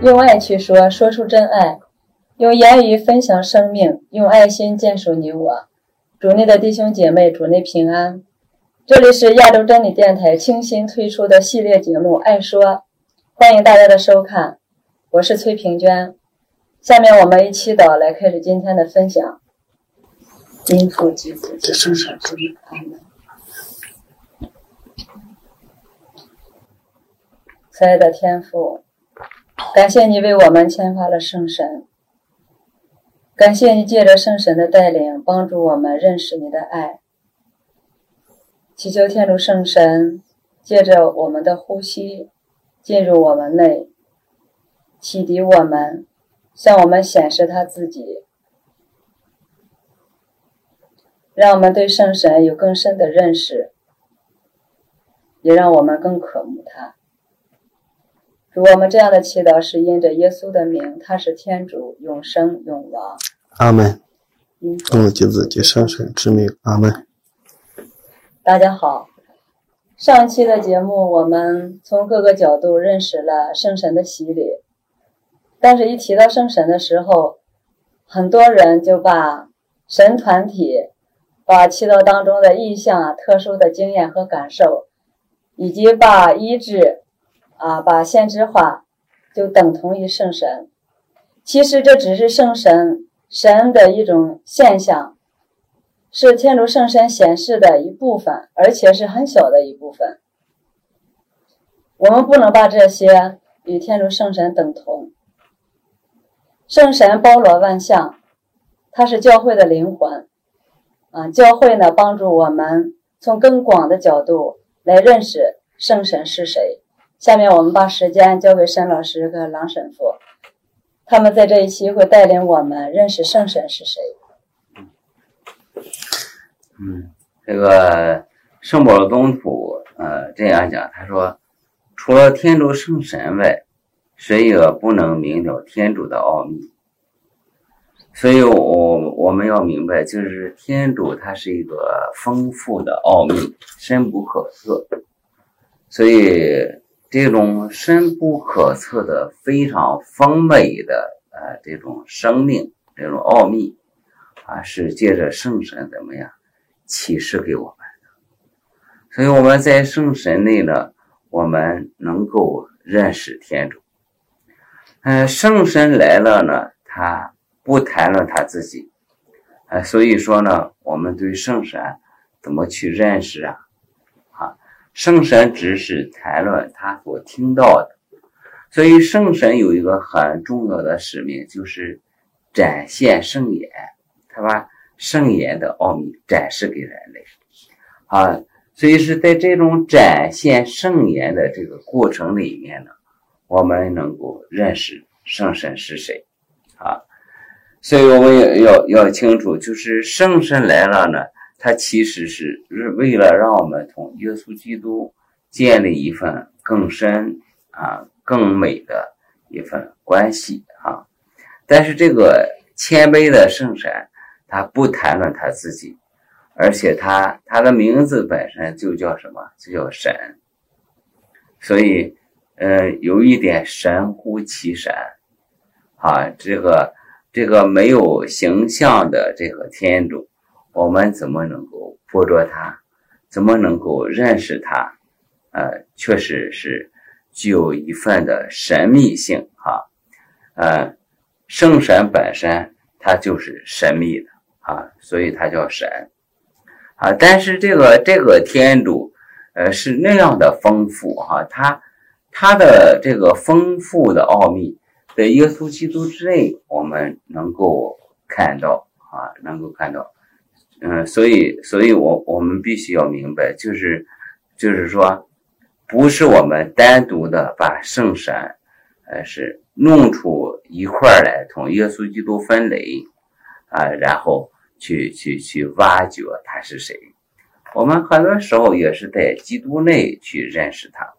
用爱去说，说出真爱；用言语分享生命，用爱心坚守你我。主内的弟兄姐妹，主内平安。这里是亚洲真理电台倾心推出的系列节目《爱说》，欢迎大家的收看。我是崔平娟。下面我们一祈祷来开始今天的分享。因父及子及圣神之名，阿门。慈爱的天父，感谢你为我们签发了圣神，感谢你借着圣神的带领帮助我们认识你的爱。祈求天主圣神借着我们的呼吸进入我们内，启迪我们，向我们显示他自己，让我们对圣神有更深的认识，也让我们更渴慕他。主，我们这样的祈祷是因着耶稣的名，他是天主，永生永王。 阿门。因父及子及圣神之名，阿门。 大家好，上期的节目我们从各个角度认识了圣神的洗礼，但是一提到圣神的时候，很多人就把神团体，把祈祷当中的意象、特殊的经验和感受，以及把医治把先知化就等同于圣神。其实这只是圣神的一种现象，是天主圣神显示的一部分，而且是很小的一部分。我们不能把这些与天主圣神等同。圣神包罗万象，它是教会的灵魂教会呢帮助我们从更广的角度来认识圣神是谁。下面我们把时间交给申老师和郎神父，他们在这一期会带领我们认识圣神是谁。 这个圣保罗宗徒这样讲，他说除了天主圣神外，谁也不能明了天主的奥秘。所以我们要明白，就是天主他是一个丰富的奥秘，深不可测。所以这种深不可测的非常丰美的这种生命，这种奥秘是借着圣神怎么样启示给我们的。所以我们在圣神内呢，我们能够认识天主。圣神来了呢，他不谈论他自己所以说呢，我们对圣神怎么去认识圣神只是谈论他所听到的。所以圣神有一个很重要的使命，就是展现圣言，他把圣言的奥秘展示给人类所以是在这种展现圣言的这个过程里面呢，我们能够认识圣神是谁所以我们要清楚，就是圣神来了呢，他其实是为了让我们同耶稣基督建立一份更深更美的一份关系但是这个谦卑的圣神他不谈论他自己，而且他的名字本身就叫什么？就叫神。所以有一点神乎其神这个没有形象的这个天主，我们怎么能够捕捉他，怎么能够认识他确实是具有一份的神秘性圣神本身它就是神秘的所以它叫神但是这个天主是那样的丰富他的这个丰富的奥秘在耶稣基督之内我们能够看到所以我们必须要明白，就是说不是我们单独的把圣神是弄出一块来同耶稣基督分类然后去挖掘他是谁。我们很多时候也是在基督内去认识他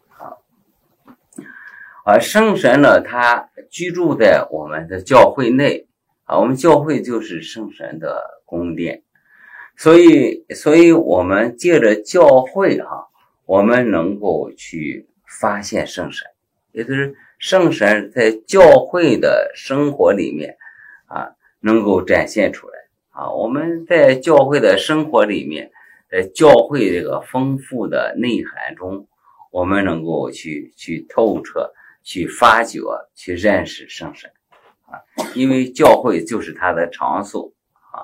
圣神呢，他居住在我们的教会内我们教会就是圣神的宫殿。所以我们借着教会我们能够去发现圣神，也就是圣神在教会的生活里面能够展现出来我们在教会的生活里面，在教会这个丰富的内涵中，我们能够去透彻、去发掘、去认识圣神因为教会就是他的场所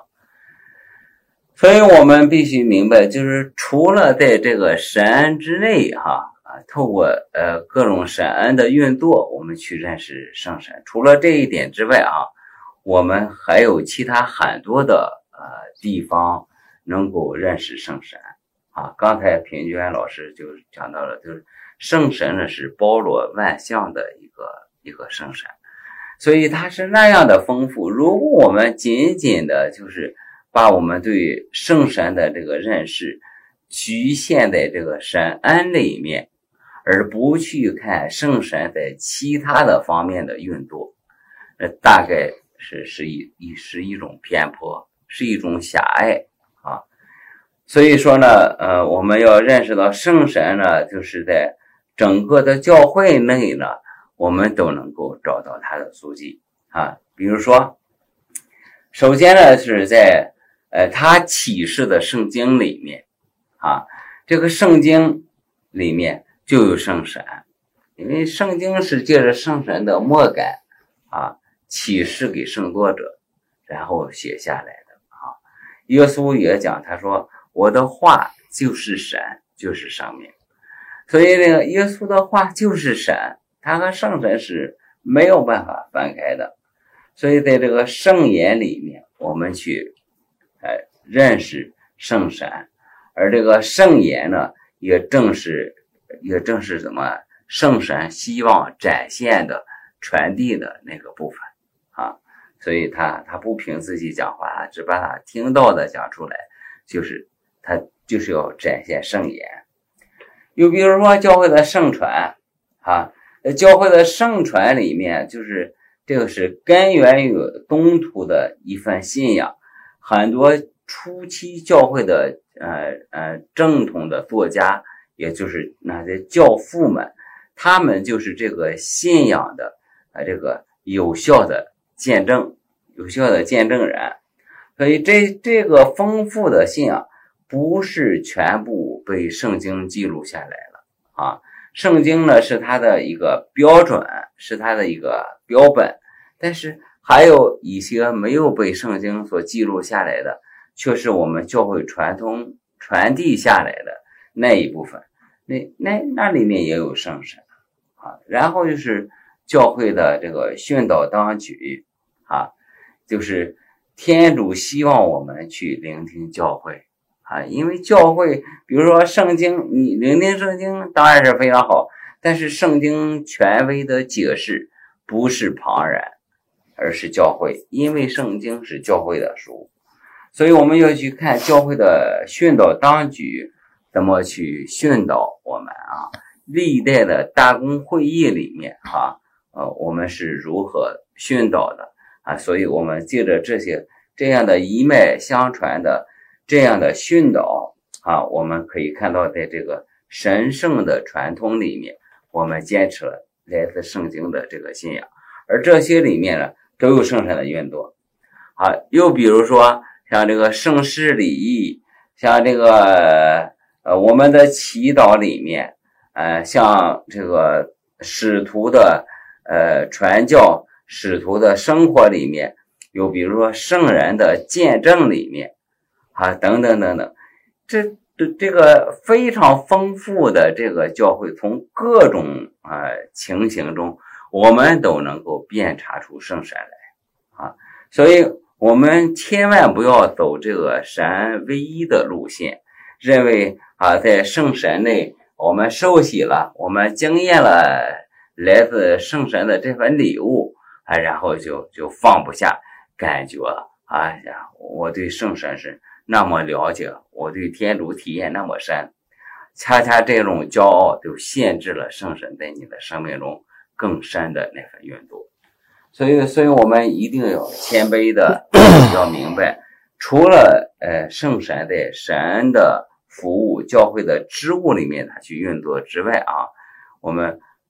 所以我们必须明白，就是除了在这个神恩之内透过各种神恩的运作，我们去认识圣神。除了这一点之外我们还有其他很多的地方能够认识圣神刚才平娟老师就讲到了，就是圣神呢是包罗万象的一个圣神，所以它是那样的丰富。如果我们仅仅的就是把我们对圣神的这个认识局限在这个神恩里面，而不去看圣神在其他的方面的运作，大概是一种偏颇，是一种狭隘所以说呢我们要认识到圣神呢，就是在整个的教会内呢，我们都能够找到他的足迹比如说首先呢是在他启示的圣经里面这个圣经里面就有圣神，因为圣经是借着圣神的默感启示给圣作者，然后写下来的耶稣也讲，他说我的话就是神，就是生命。所以那个耶稣的话就是神，他和圣神是没有办法分开的。所以在这个圣言里面，我们去认识圣神，而这个圣言呢，也正是什么圣神希望展现的、传递的那个部分所以他不凭自己讲话，只把他听到的讲出来，他就是要展现圣言。又比如说教会的圣传教会的圣传里面，就是这个是根源于东土的一份信仰，很多初期教会的正统的作家，也就是那些教父们，他们就是这个信仰的这个有效的见证人。所以这个丰富的信仰不是全部被圣经记录下来了圣经呢是它的一个标准，是它的一个标本，但是还有一些没有被圣经所记录下来的，却是我们教会传统传递下来的那一部分，那里面也有圣神然后就是教会的这个训导当局就是天主希望我们去聆听教会因为教会比如说圣经，你聆听圣经当然是非常好，但是圣经权威的解释不是旁人，而是教会，因为圣经是教会的书，所以我们要去看教会的训导当局怎么去训导我们历代的大公会议里面我们是如何训导的所以我们借着这样的一脉相传的这样的训导我们可以看到在这个神圣的传统里面，我们坚持了来自圣经的这个信仰，而这些里面呢都有圣神的运作又比如说像这个圣事礼仪，像这个我们的祈祷里面像这个使徒的传教，使徒的生活里面，又比如说圣人的见证里面等等等等，这个非常丰富的这个教会，从各种情形中，我们都能够辨察出圣神来所以我们千万不要走这个神唯一的路线，认为在圣神内我们受洗了，我们经验了来自圣神的这份礼物然后就放不下，感觉我对圣神是那么了解，我对天主体验那么深，恰恰这种骄傲就限制了圣神在你的生命中更深的那份运作。所以我们一定要谦卑的要明白，除了圣神在神的服务教会的职务里面他去运作之外我们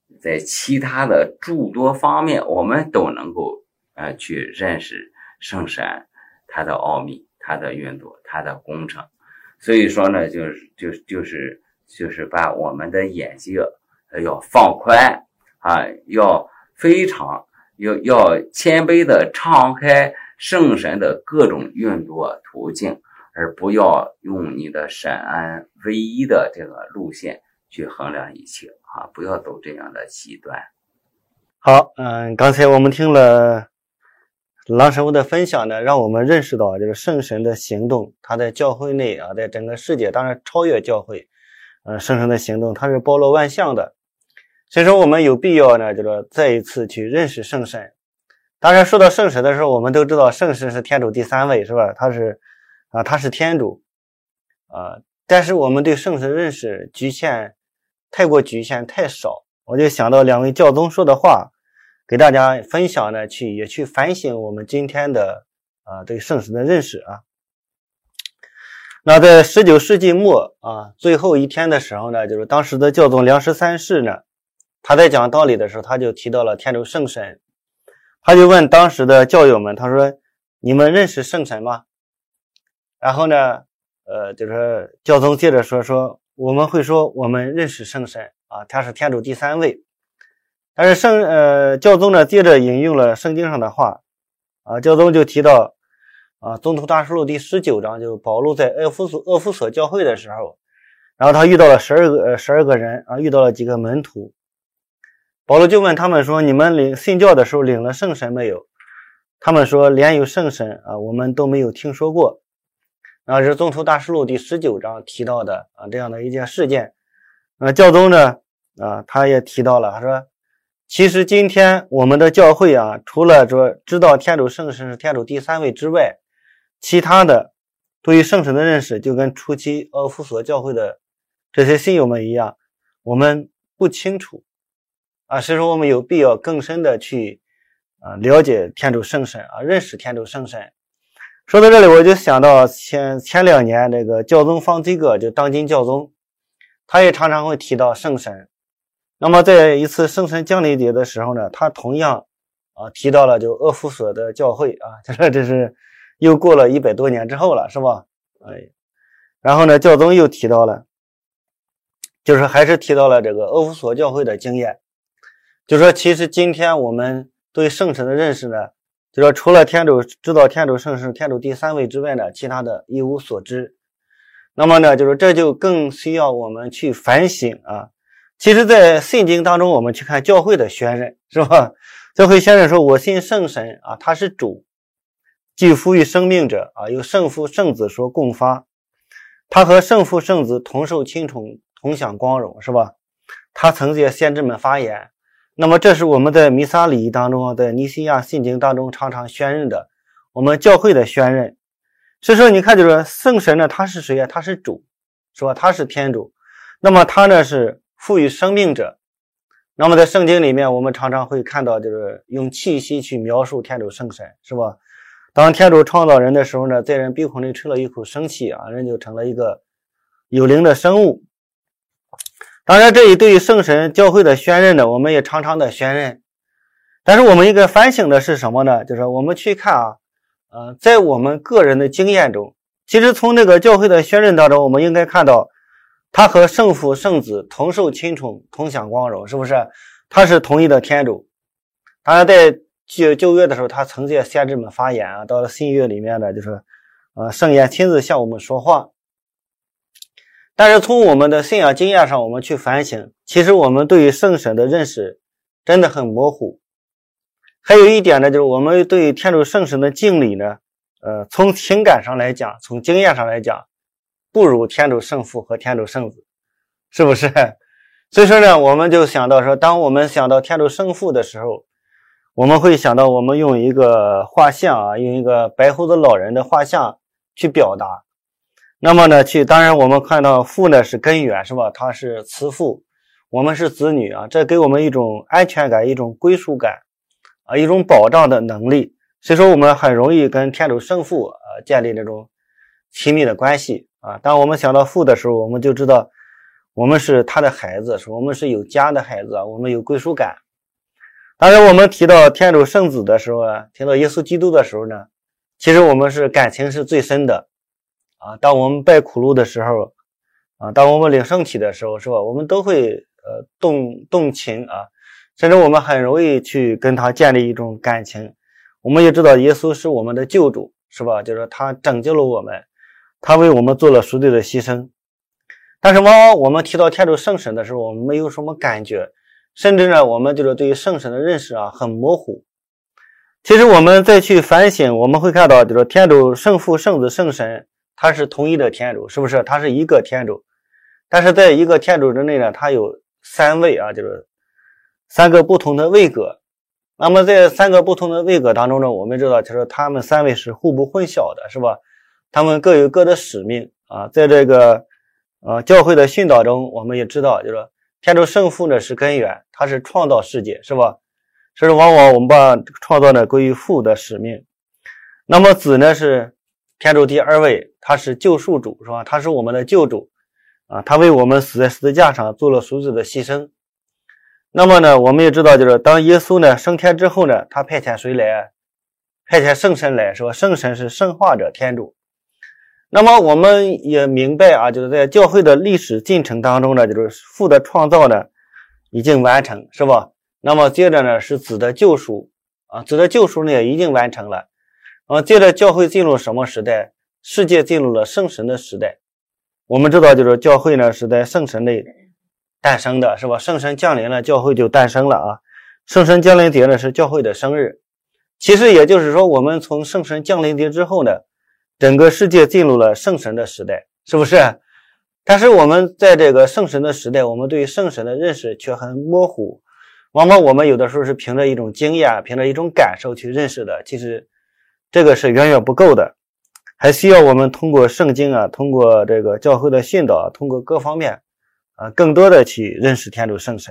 在其他的诸多方面，我们都能够去认识圣神它的奥秘、它的运作、它的工程。所以说呢，就是把我们的眼界要放宽啊，要非常要谦卑的敞开圣神的各种运作途径，而不要用你的神恩唯一的这个路线去衡量一切啊，不要走这样的极端。 好，刚才我们听了郎神父的分享呢，让我们认识到就是圣神的行动，他在教会内啊，在整个世界，当然超越教会，圣神的行动它是包罗万象的。所以说我们有必要呢，就是再一次去认识圣神。当然说到圣神的时候，我们都知道圣神是天主第三位，是吧？他是天主但是我们对圣神认识太过局限太少。我就想到两位教宗说的话，给大家分享呢，也去反省我们今天的对圣神的认识啊。那在19世纪末最后一天的时候呢，就是当时的教宗良13世呢，他在讲道理的时候，他就提到了天主圣神。他就问当时的教友们，他说你们认识圣神吗？然后呢就是教宗接着说我们会说我们认识圣神他是天主第三位。但是教宗呢接着引用了圣经上的话教宗就提到宗徒大事录第19章，就保禄在厄弗所教会的时候，然后他遇到了12个人遇到了几个门徒。保罗就问他们说，你们信教的时候领了圣神没有？他们说连有圣神我们都没有听说过。这是宗徒大事录第19章提到的这样的一件事件。教宗呢他也提到了，他说其实今天我们的教会除了说知道天主圣神是天主第三位之外，其他的对于圣神的认识就跟初期厄弗所教会的这些信友们一样，我们不清楚所以说我们有必要更深的去了解天主圣神认识天主圣神。说到这里，我就想到前2年这个教宗方济各，就当今教宗，他也常常会提到圣神。那么在一次圣神降临节的时候呢，他同样提到了就厄弗所的教会这是又过了100多年之后了，是吧？然后呢教宗又提到了，就是还是提到了这个厄弗所教会的经验，就说其实今天我们对圣神的认识呢，就说除了知道天主圣神天主第三位之外呢，其他的一无所知。那么呢就是这就更需要我们去反省其实在信经当中，我们去看教会的宣认，是吧？教会宣认说我信圣神他是主，既赋予生命者由圣父圣子所共发，他和圣父圣子同受亲宠，同享光荣，是吧？他曾借先知们发言。那么这是我们在弥撒礼仪当中，在尼西亚信经当中常常宣认的，我们教会的宣认。所以说你看，就是圣神呢，他是谁他是主，是吧？他是天主。那么他呢是赋予生命者。那么在圣经里面，我们常常会看到，就是用气息去描述天主圣神，是吧？当天主创造人的时候呢，在人鼻孔里吹了一口生气人就成了一个有灵的生物。当然这里对于圣神教会的宣认呢，我们也常常的宣认。但是我们应该反省的是什么呢？就是我们去看在我们个人的经验中，其实从这个教会的宣认当中，我们应该看到他和圣父圣子同受亲宠，同享光荣，是不是？他是同一的天主。当然在旧约的时候，他曾借先知们发言到了新约里面呢，就是圣言亲自向我们说话。但是从我们的信仰经验上，我们去反省，其实我们对于圣神的认识真的很模糊。还有一点呢，就是我们对于天主圣神的敬礼呢从情感上来讲，从经验上来讲，不如天主圣父和天主圣子，是不是？所以说呢，我们就想到说，当我们想到天主圣父的时候，我们会想到我们用一个画像用一个白胡子老人的画像去表达。那么呢当然我们看到父呢是根源，是吧？他是慈父，我们是子女这给我们一种安全感，一种归属感一种保障的能力。所以说我们很容易跟天主圣父建立这种亲密的关系当我们想到父的时候，我们就知道我们是他的孩子，我们是有家的孩子，我们有归属感。当然我们提到天主圣子的时候啊，提到耶稣基督的时候呢，其实我们是感情是最深的当我们拜苦路的时候当我们领圣体的时候，是吧，我们都会动情甚至我们很容易去跟他建立一种感情。我们也知道耶稣是我们的救主，是吧，就是他拯救了我们，他为我们做了赎罪的牺牲。但是往往我们提到天主圣神的时候，我们没有什么感觉，甚至呢我们就是对于圣神的认识很模糊。其实我们再去反省，我们会看到就是天主圣父圣子圣神他是同一的天主，是不是，他是一个天主。但是在一个天主之内呢，他有三位就是三个不同的位格。那么在三个不同的位格当中呢，我们知道就是他们三位是互不混淆的，是吧，他们各有各的使命在这个教会的训导中，我们也知道就是天主圣父呢是根源，他是创造世界，是吧，所以往往我们把创造呢归于父的使命。那么子呢是天主第二位，他是救赎主，是吧，他是我们的救主他为我们死在十字架上做了赎罪的牺牲。那么呢我们也知道就是当耶稣呢升天之后呢，他派遣谁来？派遣圣神来，说圣神是圣化者天主。那么我们也明白就是在教会的历史进程当中呢，就是父的创造呢已经完成，是吧？那么接着呢是子的救赎子的救赎呢也已经完成了接着教会进入什么时代？世界进入了圣神的时代。我们知道就是教会呢是在圣神内诞生的，是吧？圣神降临了，教会就诞生了圣神降临节呢是教会的生日。其实也就是说，我们从圣神降临节之后呢，整个世界进入了圣神的时代，是不是？但是我们在这个圣神的时代，我们对圣神的认识却很模糊，往往我们有的时候是凭着一种经验，凭着一种感受去认识的，其实这个是远远不够的，还需要我们通过圣经通过这个教会的训导通过各方面更多的去认识天主圣神。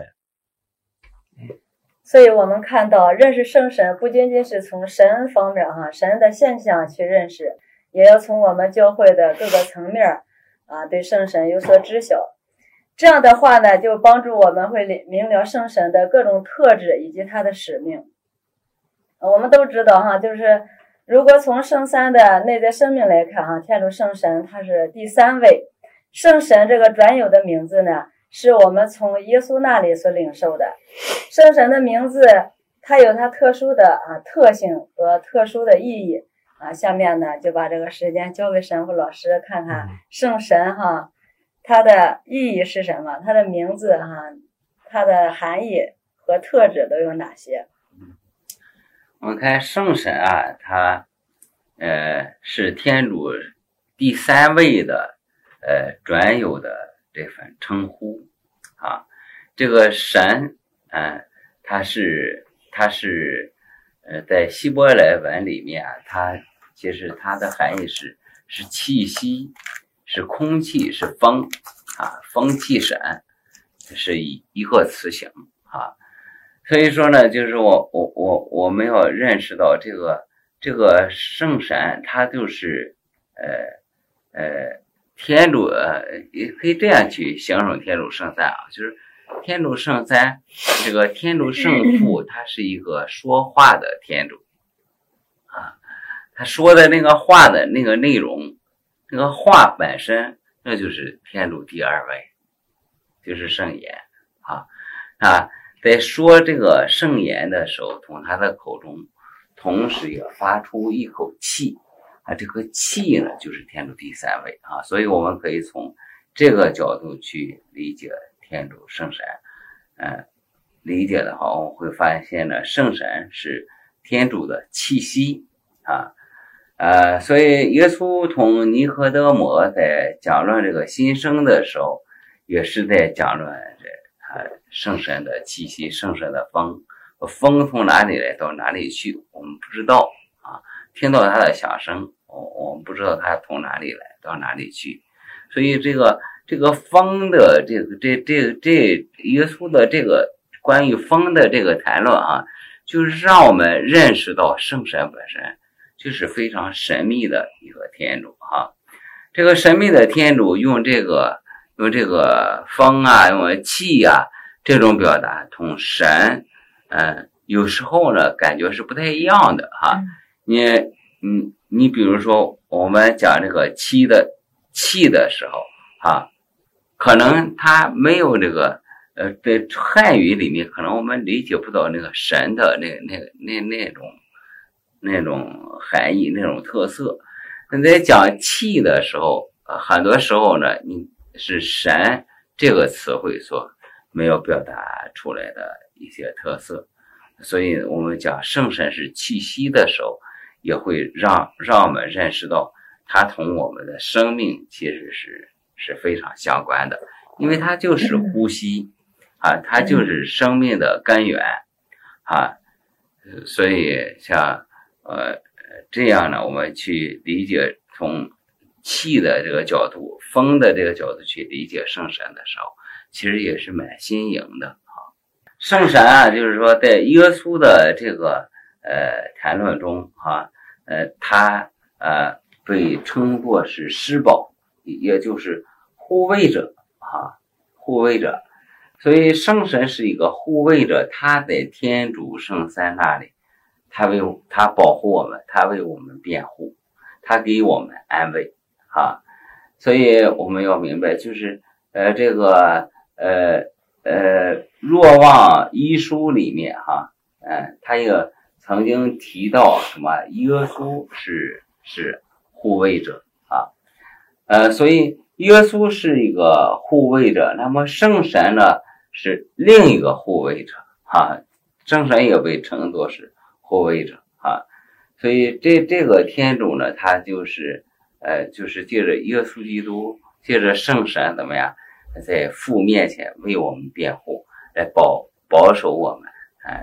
所以我们看到认识圣神不仅仅是从神方面神的现象去认识，也要从我们教会的各个层面对圣神有所知晓。这样的话呢，就帮助我们会明了圣神的各种特质以及他的使命。我们都知道就是如果从圣三的内在生命来看天主圣神他是第三位。圣神这个专有的名字呢，是我们从耶稣那里所领受的。圣神的名字它有它特殊的特性和特殊的意义下面呢就把这个时间交给神父老师，看看圣神它的意义是什么，它的名字它的含义和特质都有哪些。 我们看圣神它是天主第三位的专有的这份称呼这个神它是在希伯来文里面它其实它的含义是气息，是空气，是风风气神，是一个词形所以说呢，就是我们要认识到这个圣神它就是天主也可以这样去形容天主圣三就是天主圣三，这个天主圣父他是一个说话的天主他说的那个话的那个内容，那个话本身那就是天主第二位，就是圣言在说这个圣言的时候，从他的口中同时也发出一口气这个气呢就是天主第三位所以我们可以从这个角度去理解天主圣神理解的话，我们会发现呢圣神是天主的气息所以耶稣同尼科德摩在讲论这个新生的时候，也是在讲论圣神的气息，圣神的风从哪里来到哪里去我们不知道听到他的响声我们不知道他从哪里来到哪里去，所以这个风的这耶稣的这个关于风的这个谈论就是让我们认识到圣神本身就是非常神秘的一个天主这个神秘的天主用这个用这个风啊，用气啊这种表达同神，有时候呢感觉是不太一样的哈。你比如说我们讲这个气的时候啊，可能它没有这个在汉语里面可能我们理解不到那个神的那种含义那种特色。那在讲气的时候，很多时候呢，你是神这个词汇所没有表达出来的一些特色，所以我们讲圣神是气息的时候，也会让我们认识到它同我们的生命其实是非常相关的，因为它就是呼吸啊，它就是生命的根源啊，所以像这样呢，我们去理解从气的这个角度、风的这个角度去理解圣神的时候，其实也是蛮新颖的啊。圣神啊，就是说在耶稣的这个谈论中啊，他被称作是施宝，也就是护卫者啊，护卫者。所以圣神是一个护卫者，他在天主圣三那里，他保护我们，他为我们辩护，他给我们安慰啊。所以我们要明白，就是这个若望一书里面哈，他也曾经提到什么耶稣是护卫者啊，所以耶稣是一个护卫者，那么圣神呢是另一个护卫者啊，圣神也被称作是护卫者啊，所以这个天主呢，他就是借着耶稣基督，借着圣神怎么样，在父面前为我们辩护，来保守我们啊，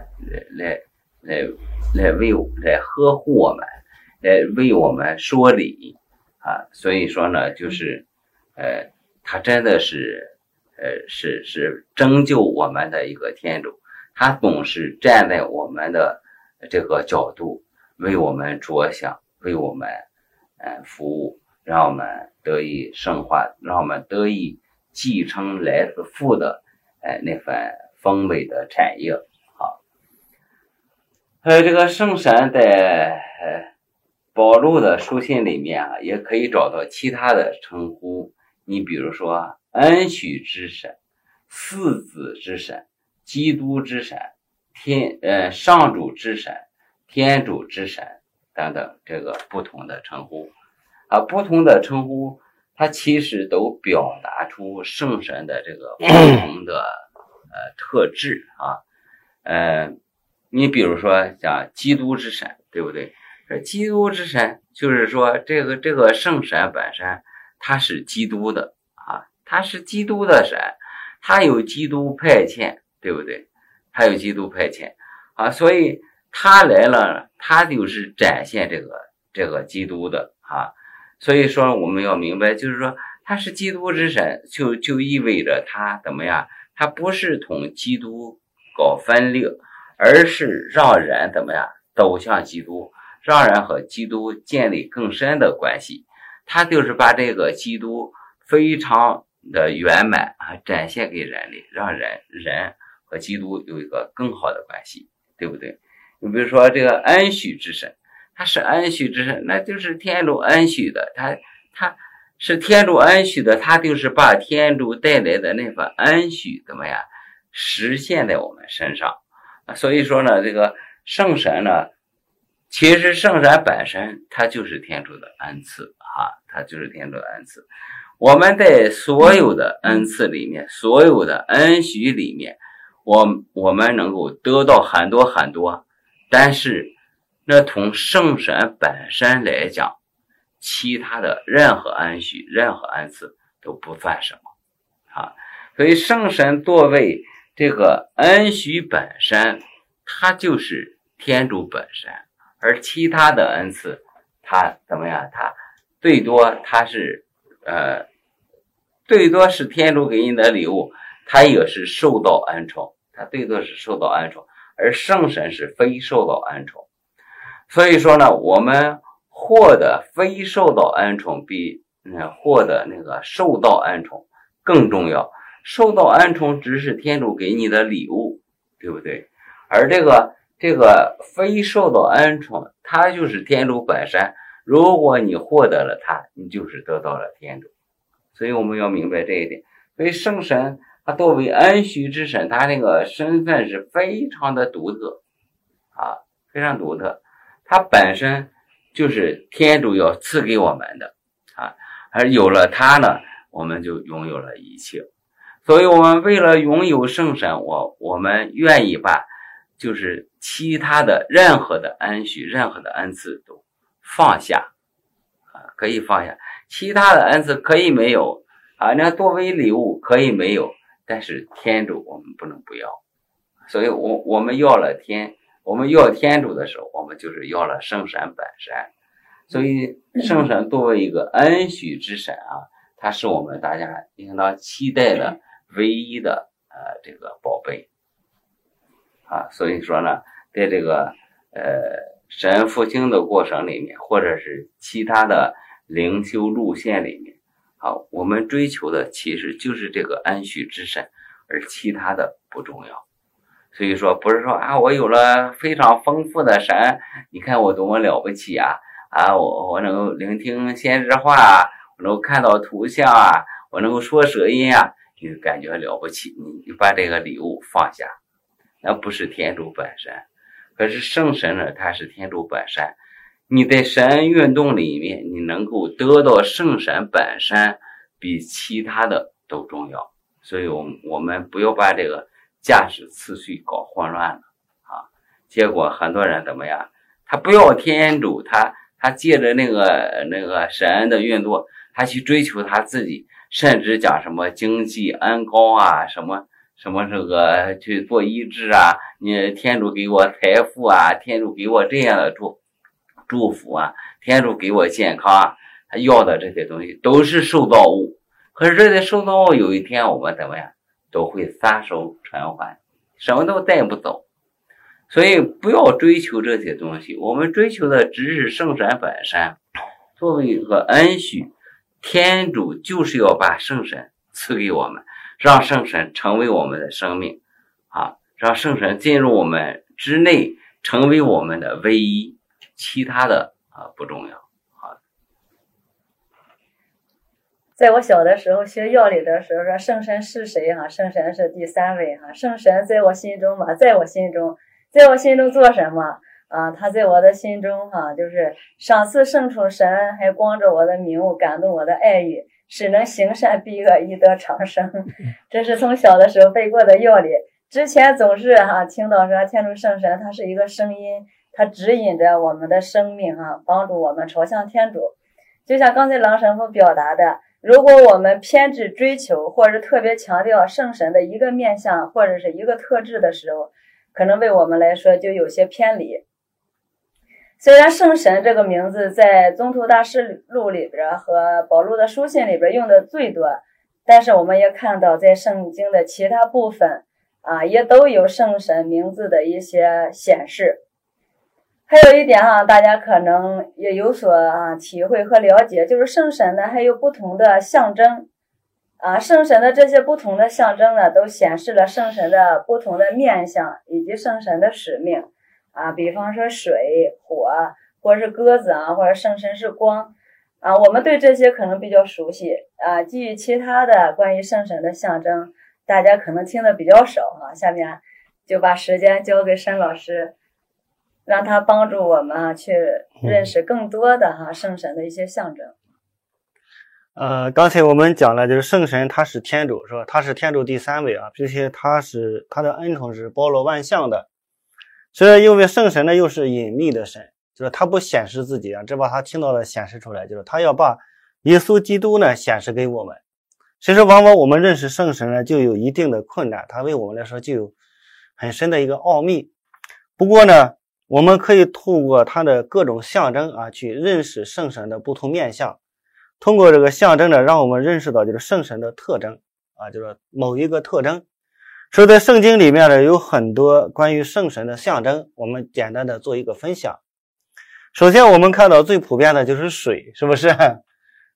来呵护我们，来为我们说理啊，所以说呢，就是他真的是拯救我们的一个天主，他总是站在我们的这个角度为我们着想，为我们服务，让我们得以升华，让我们得以继承来自父的那份丰美的产业啊。这个圣神在保禄的书信里面啊，也可以找到其他的称呼，你比如说恩许之神、四子之神、基督之神、上主之神、天主之神等等，这个不同的称呼啊，不同的称呼它其实都表达出圣神的这个不同的特质啊。你比如说讲基督之神，对不对？这基督之神就是说这个圣神本身它是基督的啊，它是基督的神，它有基督派遣，对不对？它有基督派遣啊，所以他来了，他就是展现这个基督的啊。所以说我们要明白，就是说他是基督之神，就意味着他怎么样？他不是同基督搞分裂，而是让人怎么样走向基督，让人和基督建立更深的关系。他就是把这个基督非常的圆满啊展现给人类，让人和基督有一个更好的关系，对不对？你比如说这个恩许之神，他是恩许之神，那就是天主恩许的，他是天主恩许的，他就是把天主带来的那份恩许怎么样实现在我们身上。所以说呢，这个圣神呢，其实圣神本身它就是天主的恩赐啊，它就是天主的恩赐。我们在所有的恩赐里面，所有的恩许里面，我们能够得到很多很多，但是那从圣神本身来讲，其他的任何恩许、任何恩赐都不算什么啊。所以圣神作为这个恩许本身，它就是天主本身，而其他的恩赐，它怎么样？它最多它是最多是天主给你的礼物，它也是受到恩宠，它最多是受到恩宠，而圣神是非受到恩宠。所以说呢，我们获得非受到恩宠比获得那个受到恩宠更重要。受到恩宠只是天主给你的礼物，对不对？而这个非受到恩宠，它就是天主本身。如果你获得了它，你就是得到了天主。所以我们要明白这一点。所以圣神他作为恩许之神，他那个身份是非常的独特啊，非常独特。他本身就是天主要赐给我们的啊，而有了他呢，我们就拥有了一切。所以我们为了拥有圣神，我们愿意把就是其他的任何的恩许、任何的恩赐都放下啊，可以放下。其他的恩赐可以没有啊，那作为礼物可以没有，但是天主我们不能不要。所以我们要了我们要天主的时候，我们就是要了圣神本身。所以圣神作为一个恩许之神啊，它是我们大家应当期待的唯一的这个宝贝啊。所以说呢，在这个神复兴的过程里面，或者是其他的灵修路线里面啊，我们追求的其实就是这个恩许之神，而其他的不重要。所以说不是说啊，我有了非常丰富的神，你看我多么了不起啊！啊，我能够聆听先知话啊，我能够看到图像啊，我能够说舌音啊，你就感觉了不起，你把这个礼物放下，那不是天主本身。可是圣神呢，它是天主本身。你在神运动里面，你能够得到圣神本身，比其他的都重要。所以我们不要把这个价值次序搞混乱了啊！结果很多人怎么样？他不要天主，他借着那个神的运作，他去追求他自己，甚至讲什么经济恩高啊，什么这个去做医治啊，你天主给我财富啊，天主给我这样的祝福啊，天主给我健康啊，他要的这些东西都是受造物。可是这些受造物有一天我们怎么样？都会撒手尘寰，什么都带不走。所以不要追求这些东西，我们追求的只是圣神本身。作为一个恩许，天主就是要把圣神赐给我们，让圣神成为我们的生命啊，让圣神进入我们之内，成为我们的唯一，其他的不重要。 在我小的时候学药理的时候说圣神是谁哈？圣神是第三位哈。圣神在我心中嘛，在我心中做什么啊？他在我的心中哈，就是赏赐圣宠神，还光着我的明悟，感动我的爱欲，使能行善避恶，以得长生。这是从小的时候背过的药理。之前总是听到说天主圣神它是一个声音，它指引着我们的生命帮助我们朝向天主。就像刚才郎神父表达的，如果我们偏执追求，或者特别强调圣神的一个面向或者是一个特质的时候，可能为我们来说就有些偏离。虽然圣神这个名字在宗徒大事录里边和保禄的书信里边用的最多，但是我们也看到在圣经的其他部分也都有圣神名字的一些显示。还有一点大家可能也有所体会和了解，就是圣神呢还有不同的象征圣神的这些不同的象征呢，都显示了圣神的不同的面相以及圣神的使命比方说水、火，或者是鸽子或者圣神是光我们对这些可能比较熟悉基于其他的关于圣神的象征，大家可能听的比较少下面就把时间交给申老师，让他帮助我们去认识更多的圣神的一些象征。 刚才我们讲了，就是圣神他是天主，是吧？他是天主第三位并且他的恩宠是包罗万象的。所以因为圣神呢又是隐秘的神，就是他不显示自己只把他听到的显示出来，就是他要把耶稣基督呢显示给我们。所以说往往我们认识圣神呢就有一定的困难，他为我们来说就有很深的一个奥秘。不过呢我们可以透过它的各种象征去认识圣神的不同面相。通过这个象征呢，让我们认识到就是圣神的特征就是某一个特征。所以在圣经里面呢有很多关于圣神的象征，我们简单的做一个分享。首先我们看到最普遍的就是水，是不是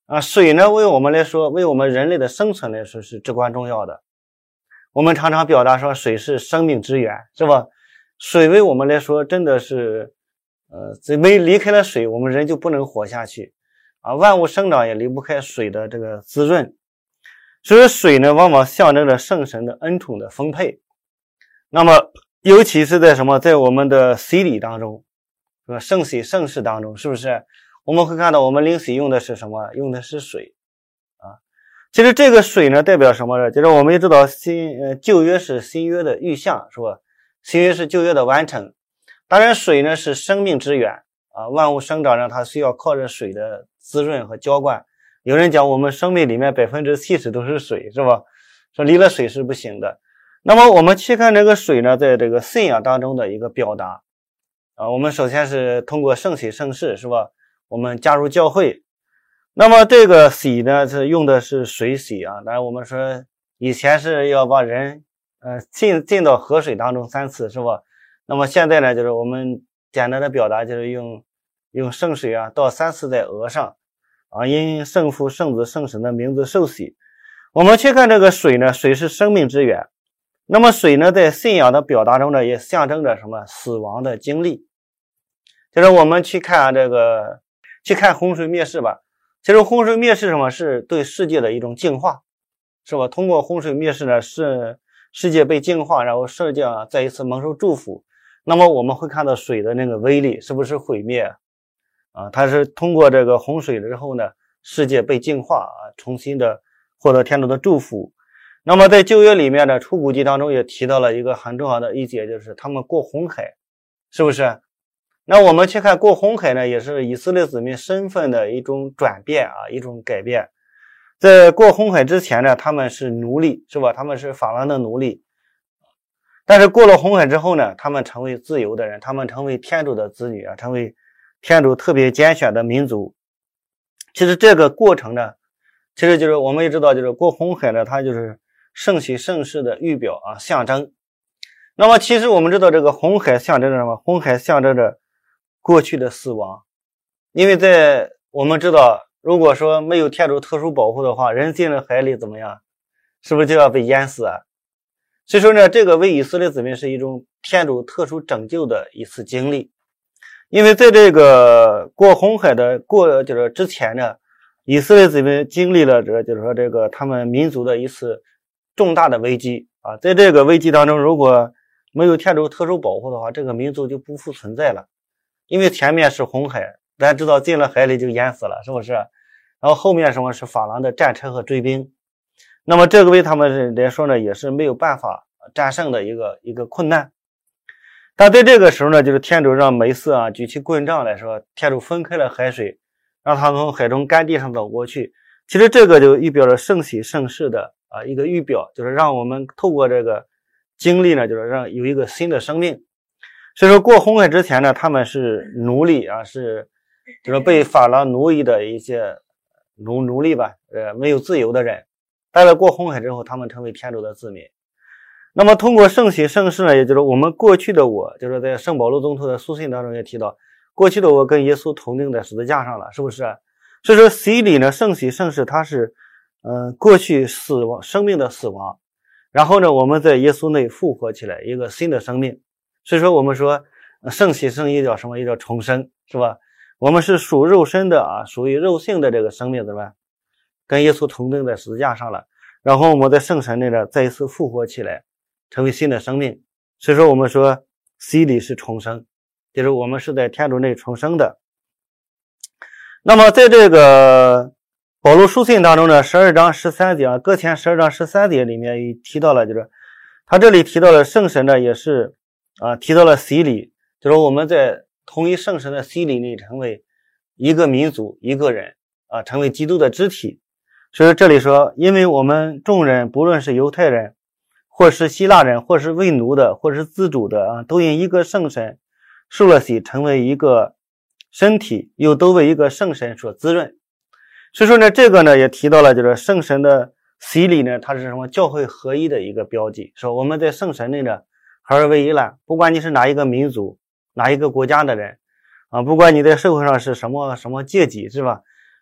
水呢为我们来说，为我们人类的生存来说是至关重要的。我们常常表达说水是生命之源，是吧？水为我们来说真的是没离开了水，我们人就不能活下去万物生长也离不开水的这个滋润。所以水呢往往象征着圣神的恩宠的丰沛。那么尤其是在在我们的洗礼当中，圣洗圣事当中，是不是我们会看到我们领洗用的是什么？用的是水其实这个水呢代表什么呢？就是我们也知道旧约是新约的预象，是吧？新约是旧约的完成。当然水呢是生命之源万物生长呢它需要靠着水的滋润和浇灌。有人讲我们生命里面70%都是水，是吧？说离了水是不行的。那么我们去看这个水呢，在这个信仰当中的一个表达我们首先是通过圣洗圣事，是吧？我们加入教会。那么这个洗呢是用的是水洗当然我们说以前是要把人浸到河水当中3次，是吧？那么现在呢就是我们简单的表达就是用圣水倒3次在额上因圣父圣子圣神的名字受洗。我们去看这个水呢，水是生命之源。那么水呢在信仰的表达中呢也象征着什么？死亡的经历。就是我们去看洪水灭世吧。其实洪水灭世什么？是对世界的一种净化，是吧？通过洪水灭世呢，是世界被净化，然后世界再一次蒙受祝福。那么我们会看到水的那个威力是不是毁灭它是通过这个洪水之后呢，世界被净化重新的获得天主的祝福。那么在旧约里面的出谷记当中也提到了一个很重要的一节，就是他们过红海，是不是？那我们去看过红海呢，也是以色列子民身份的一种转变一种改变。在过红海之前呢，他们是奴隶，是吧？他们是法郎的奴隶。但是过了红海之后呢，他们成为自由的人，他们成为天主的子女成为天主特别拣选的民族。其实这个过程呢，其实就是我们也知道，就是过红海呢，它就是圣洗圣事的预表象征。那么其实我们知道这个红海象征着什么？红海象征着过去的死亡。因为我们知道，如果说没有天主特殊保护的话，人进了海里怎么样？是不是就要被淹死所以说呢，这个为以色列子民是一种天主特殊拯救的一次经历。因为在这个过红海的就是之前呢，以色列子民经历了就是说这个他们民族的一次重大的危机在这个危机当中，如果没有天主特殊保护的话，这个民族就不复存在了。因为前面是红海，大家知道进了海里就淹死了，是不是？然后后面什么是法郎的战车和追兵。那么这个为他们来说呢，也是没有办法战胜的一个困难。但在这个时候呢，就是天主让梅瑟举起棍杖来说，天主分开了海水，让他从海中干地上走过去。其实这个就预表了圣洗圣事的一个预表，就是让我们透过这个经历呢，就是让有一个新的生命。所以说过红海之前呢，他们是奴隶就是被法郎奴役的一些奴隶吧，没有自由的人。但是过红海之后，他们成为天主的子民。那么通过圣洗圣事呢，也就是我们过去的我，就是在圣保禄宗徒的书信当中也提到，过去的我跟耶稣同定在十字架上了，是不是？所以说洗礼呢，圣洗圣事它是过去死亡生命的死亡，然后呢我们在耶稣内复活起来一个新的生命。所以说我们说圣洗圣也叫什么？也叫重生，是吧？我们是属肉身的属于肉性的这个生命，对吧？跟耶稣同定在十字架上了，然后我们在圣神内呢再一次复活起来，成为新的生命。所以说我们说洗礼是重生，就是我们是在天主内重生的。那么在这个保禄书信当中呢，12章13节搁浅12章13节里面也提到了，就是他这里提到了圣神呢，也是提到了洗礼，就是我们在同一圣神的洗礼里成为一个民族一个人成为基督的肢体。所以这里说，因为我们众人不论是犹太人或是希腊人或是为奴的或是自主的都因一个圣神受了洗，成为一个身体，又都为一个圣神所滋润。所以说呢，这个呢也提到了，就是圣神的洗礼呢，它是什么？教会合一的一个标记，说我们在圣神内呢合而为一了。不管你是哪一个民族哪一个国家的人不管你在社会上是什么阶级，是吧？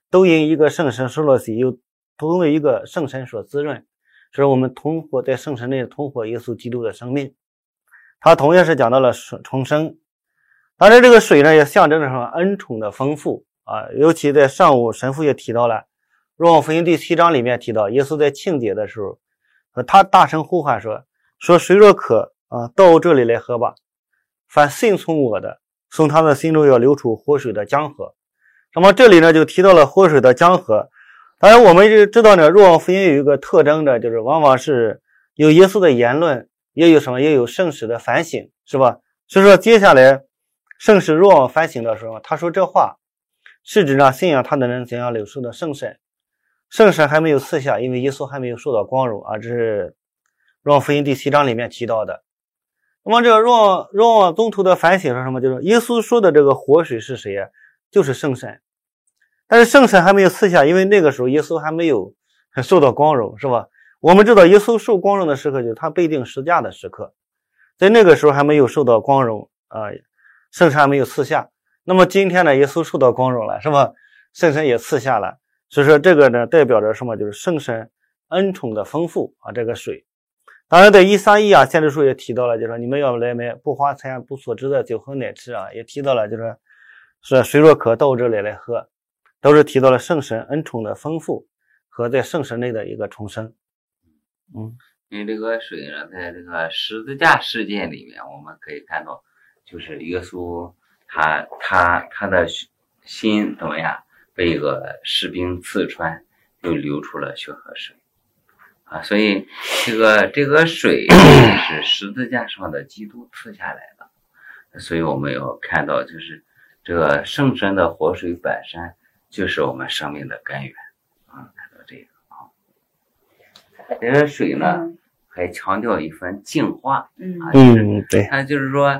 都因一个圣神受了洗，又都为一个圣神所滋润，使我们同活在圣神内，同活耶稣基督的生命。他同样是讲到了重生。当然这个水呢也象征着什么？恩宠的丰富啊。尤其在上午神父也提到了若望福音第7章里面提到，耶稣在庆节的时候他大声呼喊说谁若渴到我这里来喝吧，凡信从我的，从他的心中要流出活水的江河。那么这里呢就提到了活水的江河。当然我们就知道呢，若望福音有一个特征的，就是往往是有耶稣的言论，也有什么，也有圣使的反省，是吧？所以说接下来圣使若望反省的时候，他说这话是指让信仰他的人怎样领受的圣神。圣神还没有赐下，因为耶稣还没有受到光荣啊，这是若望福音第7章里面提到的。那么这个若望宗徒的反省是什么？就是耶稣说的这个活水是谁呀？就是圣神。但是圣神还没有赐下，因为那个时候耶稣还没有受到光荣，是吧？我们知道耶稣受光荣的时刻就是他被钉十字架的时刻，在那个时候还没有受到光荣圣神还没有赐下。那么今天呢，耶稣受到光荣了，是吧？圣神也赐下了，所以说这个呢代表着什么？就是圣神恩宠的丰富这个水。当然在131先知书也提到了，就是说你们要来买不花钱不所值的酒和奶吃也提到了，就是谁若渴到我这里来喝，都是提到了圣神恩宠的丰富和在圣神内的一个重生。 因为这个水呢，在这个十字架事件里面，我们可以看到，就是耶稣他的心怎么样，被一个士兵刺穿，就流出了血和水所以这个水是十字架上的基督赐下来的。所以我们要看到，就是这个圣神的活水本身就是我们生命的根源看到这个这个水呢还强调一份净化对， 它就是说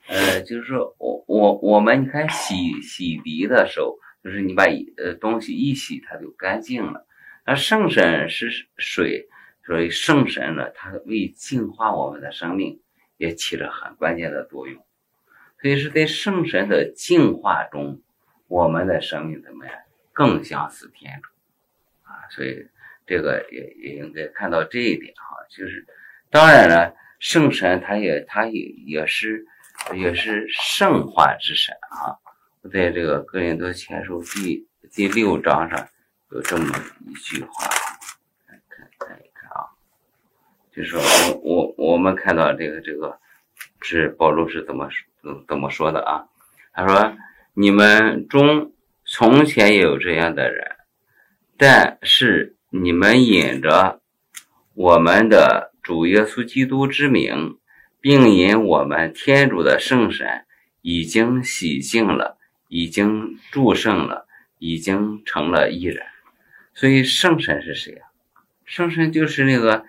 我们你看洗涤的时候，就是你把东西一洗它就干净了。那圣神是水，所以圣神呢它为净化我们的生命也起着很关键的作用。所以是在圣神的净化中，我们的生命怎么样更相似天主所以这个也应该看到这一点就是当然了，圣神他也是圣化之神在这个哥林多前书第6章上有这么一句话，看一看就是说我们看到这个是保罗是怎么说的他说你们中从前也有这样的人，但是你们引着我们的主耶稣基督之名，并引我们天主的圣神已经洗净了，已经祝圣了，已经成了义人。所以圣神是谁圣神就是那个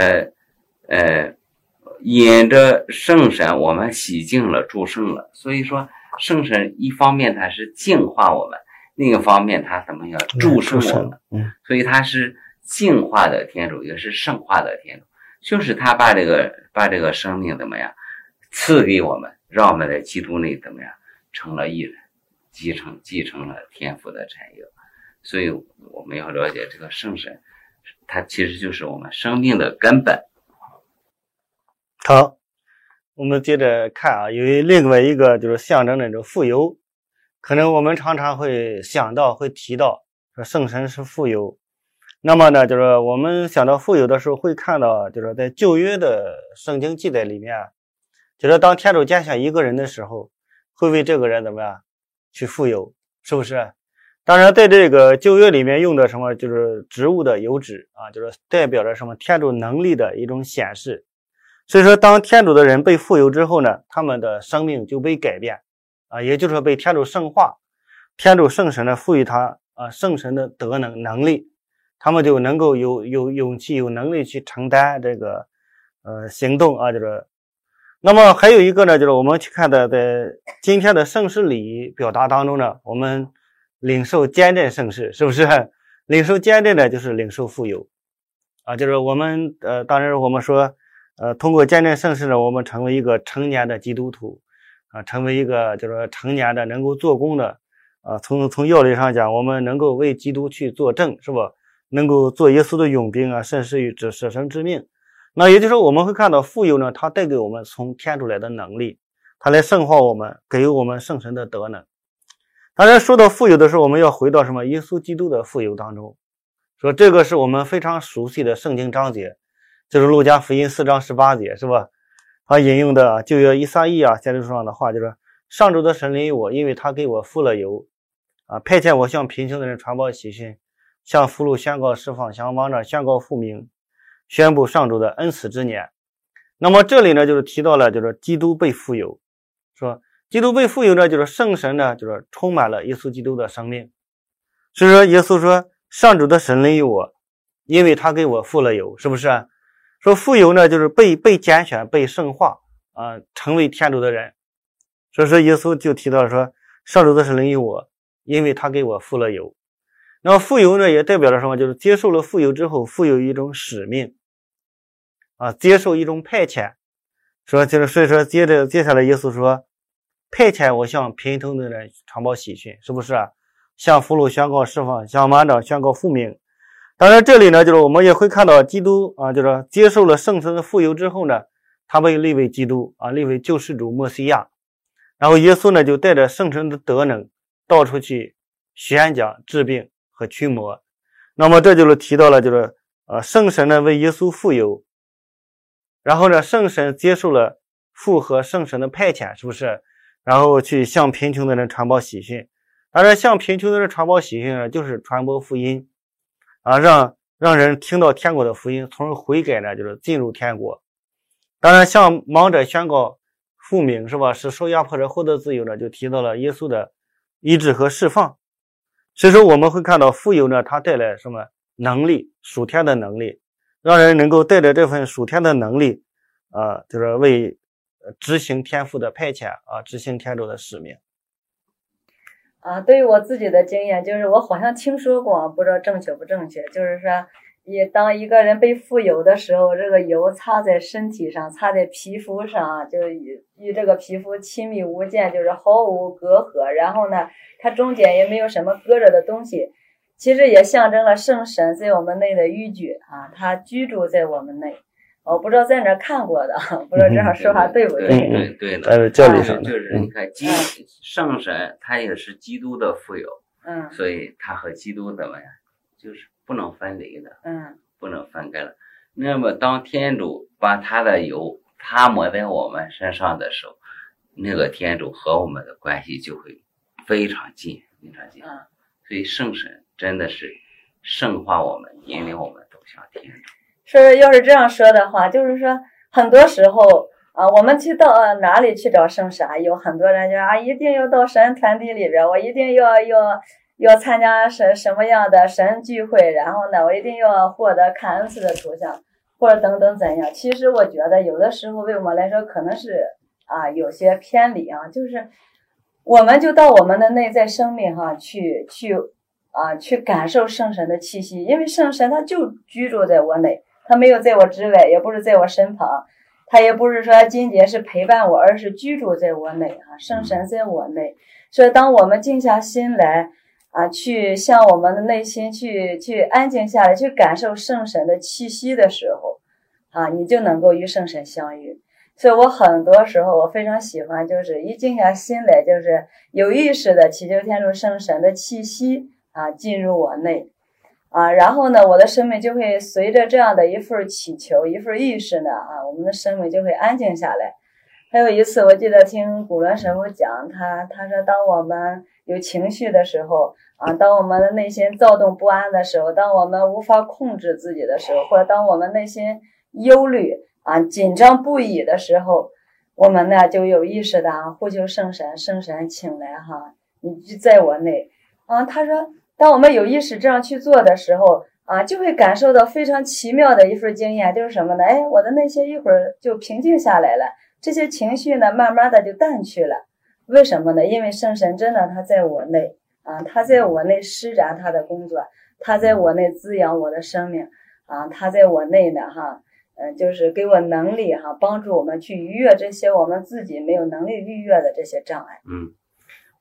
引着圣神我们洗净了，祝圣了。所以说圣神一方面它是净化我们，另一方面它怎么样祝圣我们所以它是净化的天主，也是圣化的天主，就是他把这个生命怎么样赐给我们，让我们在基督内怎么样成了义人，继承了天父的产业。所以我们要了解这个圣神，它其实就是我们生命的根本。 好，我们接着看有另外一个就是象征那种富有，可能我们常常会想到会提到说圣神是富有。那么呢，就是我们想到富有的时候会看到，就是在旧约的圣经记载里面，就是当天主拣选一个人的时候，会为这个人怎么样去富有，是不是？当然在这个旧约里面用的什么就是植物的油脂就是代表着什么天主能力的一种显示。所以说当天主的人被富有之后呢，他们的生命就被改变也就是说被天主圣化，天主圣神呢赋予他圣神的德能力，他们就能够有勇气有能力去承担这个行动就是那么还有一个呢，就是我们去看的在今天的圣事礼表达当中呢，我们领受坚振圣事，是不是？领受坚振呢就是领受富有就是我们当然我们说通过坚振圣事呢，我们成为一个成年的基督徒成为一个就是成年的能够做工的从要理上讲，我们能够为基督去作证，是吧？能够做耶稣的勇兵啊，甚至于舍身之命。那也就是说，我们会看到富有呢，它带给我们从天主来的能力，它来圣化我们，给予我们圣神的德能。当然说到富有的时候，我们要回到什么？耶稣基督的富有当中。说这个是我们非常熟悉的圣经章节，就是路加福音4章18节，是吧？他引用的旧约以撒意亚先知书上的话，就是上主的神临于我，因为他给我付了油派遣我向贫穷的人传报喜讯，向俘虏宣告释放，向亡者宣告复明，宣布上主的恩慈之年。那么这里呢，就是提到了就是基督被富有，说基督被富有呢，就是圣神呢，就是充满了耶稣基督的生命。所以说耶稣说上主的神临于我，因为他给我付了油，是不是？说富有呢，就是被拣选，被圣化成为天主的人。所以说耶稣就提到说上主的神临于我，因为他给我付了油。那么富有呢，也代表了什么？就是接受了富有之后，富有一种使命接受一种派遣。说就是所以说接下来耶稣说派遣我向贫穷的人传报喜讯，是不是向俘虏宣告释放，向亡者宣告复明。当然这里呢，就是我们也会看到基督就是接受了圣神的富有之后呢，他被立为基督立为救世主默西亚。然后耶稣呢就带着圣神的德能到处去宣讲治病和驱魔。那么这就是提到了就是圣神呢为耶稣富有，然后呢圣神接受了父和圣神的派遣，是不是？然后去向贫穷的人传报喜讯。当然向贫穷的人传报喜讯呢，就是传播福音让人听到天国的福音，从而悔改呢，就是进入天国。当然向亡者宣告复明，是吧？使受压迫者获得自由呢，就提到了耶稣的医治和释放。所以说我们会看到富有呢，它带来什么能力？属天的能力，让人能够带着这份属天的能力就是为执行天父的派遣执行天主的使命。 对于我自己的经验，就是我好像听说过，不知道正确不正确，就是说当一个人被富有的时候，这个油擦在身体上，擦在皮肤上，就与这个皮肤亲密无间，就是毫无隔阂。然后呢，它中间也没有什么隔着的东西，其实也象征了圣神在我们内的寓居他居住在我们内。我不知道在哪看过的，不知道这样说话对不对？ 对的， 教理上就是你看圣神他也是基督的富有，所以他和基督怎么样，就是不能分离的，不能分开了。那么当天主把他的油他抹在我们身上的时候，那个天主和我们的关系就会非常近，非常近。所以圣神真的是圣化我们，引领我们走向天主。 要是这样说的话，就是说很多时候我们去到哪里去找圣神，有很多人就一定要到神团体里边，我一定要参加什么样的神聚会，然后呢我一定要获得看恩赐的图像，或者等等怎样。其实我觉得有的时候为我们来说可能是有些偏离就是我们就到我们的内在生命去感受圣神的气息，因为圣神他就居住在我内，他没有在我之外，也不是在我身旁，他也不是说仅仅是陪伴我，而是居住在我内圣神在我内。所以当我们静下心来去向我们的内心去安静下来，去感受圣神的气息的时候你就能够与圣神相遇。所以我很多时候我非常喜欢，就是一静下心来，就是有意识的祈求天主圣神的气息进入我内然后呢我的生命就会随着这样的一份祈求一份意识呢我们的生命就会安静下来。还有一次我记得听古伦神父讲，他说当我们有情绪的时候当我们的内心躁动不安的时候，当我们无法控制自己的时候，或者当我们内心忧虑紧张不已的时候，我们呢就有意识的呼求圣神，圣神请来你就在我内他说当我们有意识这样去做的时候就会感受到非常奇妙的一份经验，就是什么呢？我的内心一会儿就平静下来了，这些情绪呢慢慢的就淡去了。为什么呢？因为圣神真的他在我内他在我内施展他的工作，他在我内滋养我的生命他在我内呢就是给我能力帮助我们去逾越这些我们自己没有能力逾越的这些障碍。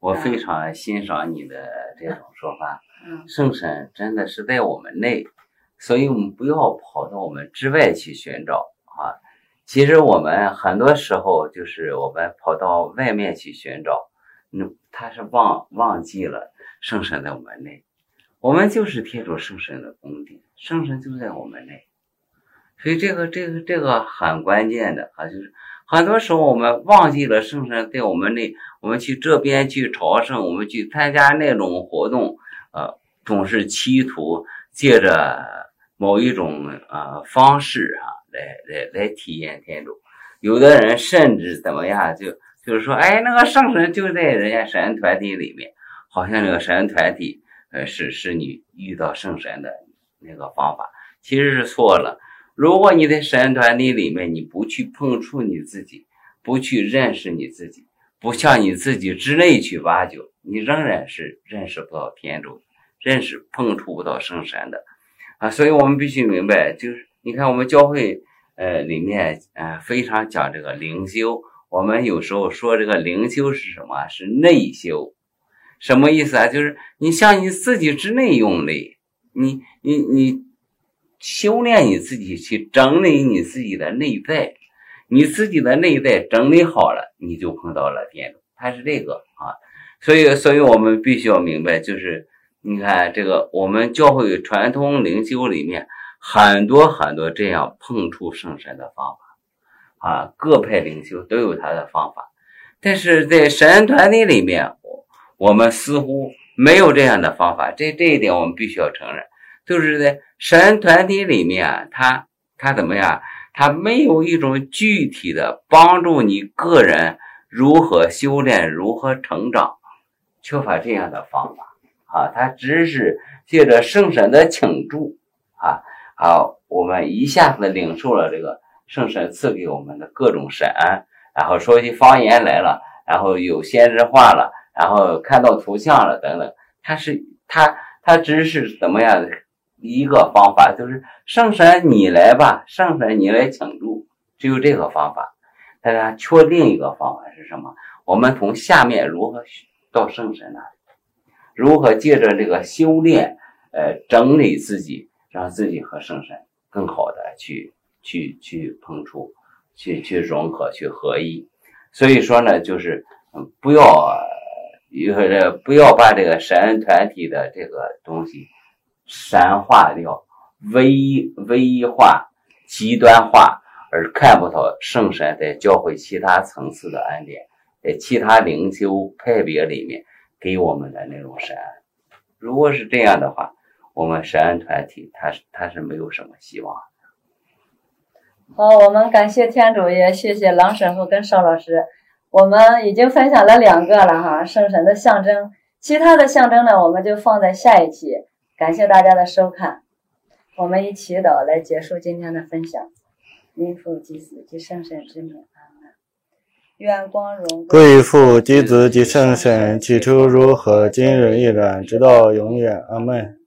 我非常欣赏你的这种说法。圣神真的是在我们内，所以我们不要跑到我们之外去寻找啊。其实我们很多时候就是我们跑到外面去寻找，他是忘记了圣神在我们内。我们就是天主圣神的宫殿，圣神就在我们内。所以这个很关键的啊，就是很多时候我们忘记了圣神在我们内，我们去这边去朝圣，我们去参加那种活动，总是企图借着某一种方式啊来体验天主。有的人甚至怎么样，就是说，哎，那个圣神就在人家神人团体里面，好像那个神人团体是你遇到圣神的那个方法，其实是错了。如果你在神人团体里面，你不去碰触你自己，不去认识你自己，不向你自己之内去挖掘，你仍然是认识不到天主，碰触不到圣神的啊。所以我们必须明白，就是你看我们教会里面非常讲这个灵修。我们有时候说这个灵修是什么？是内修。什么意思啊？就是你向你自己之内用力，你修炼你自己，去整理你自己的内在，你自己的内在整理好了，你就碰到了天主。它是这个啊。所以我们必须要明白，就是你看这个我们教会传统灵修里面很多这样碰触圣神的方法啊，各派灵修都有它的方法，但是在神人团体里面，我们似乎没有这样的方法。这一点我们必须要承认，就是在神人团体里面，他怎么样？他没有一种具体的帮助你个人如何修炼、如何成长，缺乏这样的方法啊。他只是借着圣神的倾注我们一下子领受了这个圣神赐给我们的各种神，然后说起方言来了，然后有先知化了，然后看到图像了等等。他只是怎么样的一个方法，就是圣神你来吧，圣神你来倾注，只有这个方法。但是他缺另一个方法是什么？我们从下面如何到圣神那里，如何借着这个修炼整理自己，让自己和圣神更好的去碰触，去融合，去合一。所以说呢，就是不要把这个神人团体的这个东西神化掉，唯一化、极端化，而看不到圣神在教会其他层次的恩典，在其他灵修派别里面给我们的那种神。如果是这样的话，我们神人团体它是没有什么希望。 好，我们感谢天主，也谢谢郎神父跟邵老师。我们已经分享了2个了哈，圣神的象征，其他的象征呢，我们就放在下一期。感谢大家的收看，我们以祈祷来结束今天的分享。因父及子及圣神之名，阿们。愿光荣归父及子及圣神，起初如何，今日亦然，直到永远，阿们。